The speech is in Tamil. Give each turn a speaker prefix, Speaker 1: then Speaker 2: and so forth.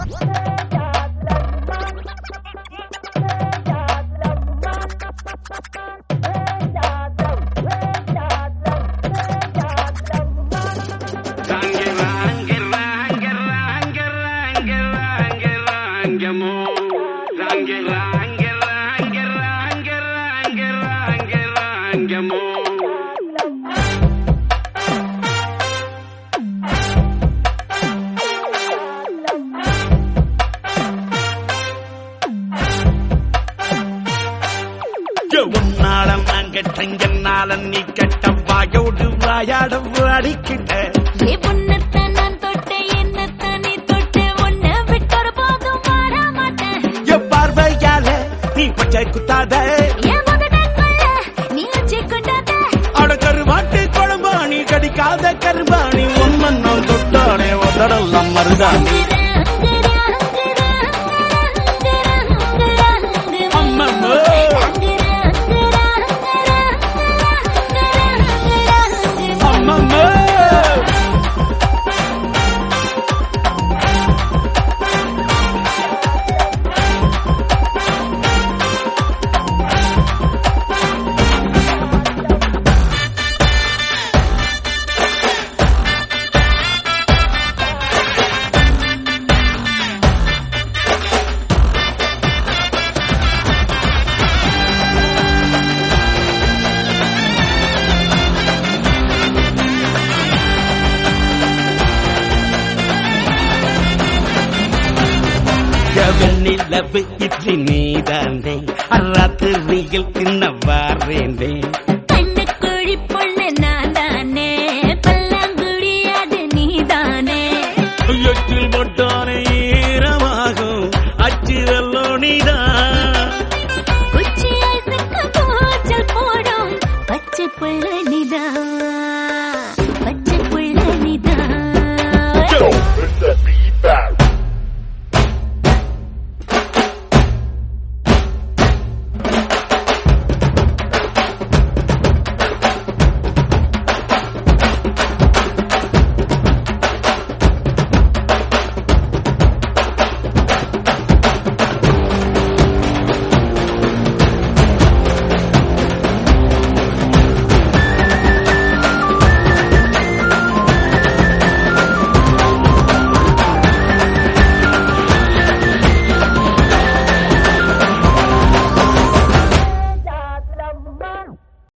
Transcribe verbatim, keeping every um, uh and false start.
Speaker 1: நீ கட்ட வாயோடு வாயாட அடிக்கிட்ட
Speaker 2: நான் தொட்டே என்ன நீ தொட்டே உன்னை விட்டு போதும் மாற மாட்டேன்.
Speaker 1: என் பார்வையால நீ பச்சை குத்தாத
Speaker 2: நீ வச்சு கொண்டாத
Speaker 1: அட கருவாட்டு குழம்பாணி கடிக்காத கரும்பாணி ஒன்மன் நான் தொட்டானே உதடெல்லாம் மருதாணி நிலவு இட்லி நீதாண்டே அராத்திரியில் தின்ன வாரேண்டே
Speaker 2: கண்ணு குழி பொண்ணு நான் தானே பல்லாங்குழியாது நீதானே
Speaker 1: எச்சில் போட்டானே ஈரமாகும் அச்சிரல்லோ நீதான்